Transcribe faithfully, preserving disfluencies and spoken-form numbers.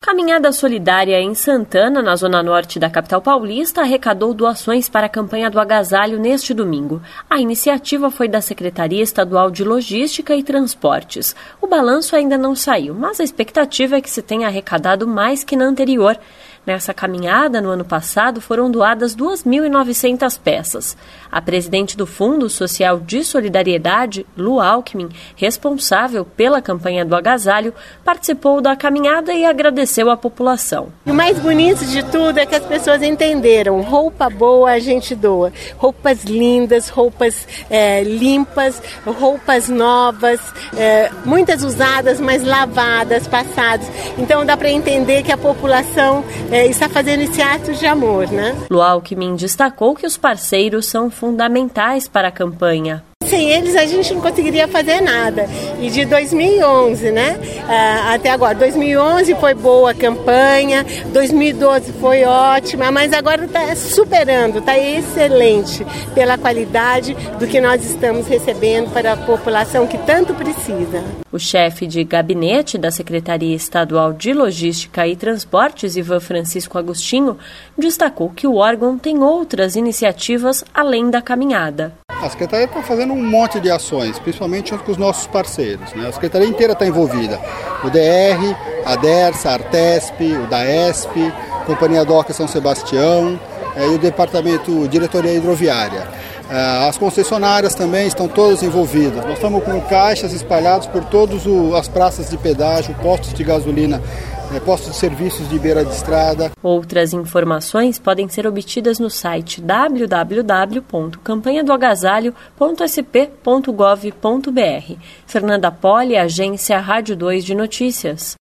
Caminhada Solidária em Santana, na zona norte da capital paulista, arrecadou doações para a campanha do agasalho neste domingo. A iniciativa foi da Secretaria Estadual de Logística e Transportes. O balanço ainda não saiu, mas a expectativa é que se tenha arrecadado mais que na anterior. Nessa caminhada, no ano passado, foram doadas duas mil e novecentas peças. A presidente do Fundo Social de Solidariedade, Lu Alckmin, responsável pela campanha do agasalho, participou da caminhada e agradeceu à população. O mais bonito de tudo é que as pessoas entenderam. Roupa boa a gente doa. Roupas lindas, roupas é, limpas, roupas novas, é, muitas usadas, mas lavadas, passadas. Então dá para entender que a população é, está fazendo esse ato de amor, né? Lu Alckmin destacou que os parceiros são fundamentais para a campanha. Sem eles a gente não conseguiria fazer nada. E de dois mil e onze, né, até agora, dois mil e onze foi boa a campanha, dois mil e doze foi ótima, mas agora está superando, está excelente pela qualidade do que nós estamos recebendo para a população que tanto precisa. O chefe de gabinete da Secretaria Estadual de Logística e Transportes, Ivan Francisco Agostinho, destacou que o órgão tem outras iniciativas além da caminhada. A Secretaria está fazendo um monte de ações, principalmente junto com os nossos parceiros, né? A Secretaria inteira está envolvida. O D R, a DERSA, a Artesp, o DAESP, a Companhia Doca São Sebastião é, e o Departamento Diretoria Hidroviária. As concessionárias também estão todas envolvidas. Nós estamos com caixas espalhados por todas as praças de pedágio, postos de gasolina, postos de serviços de beira de estrada. Outras informações podem ser obtidas no site w w w ponto campanha do agasalho ponto s p ponto gov ponto b r. Fernanda Poli, Agência Rádio dois de Notícias.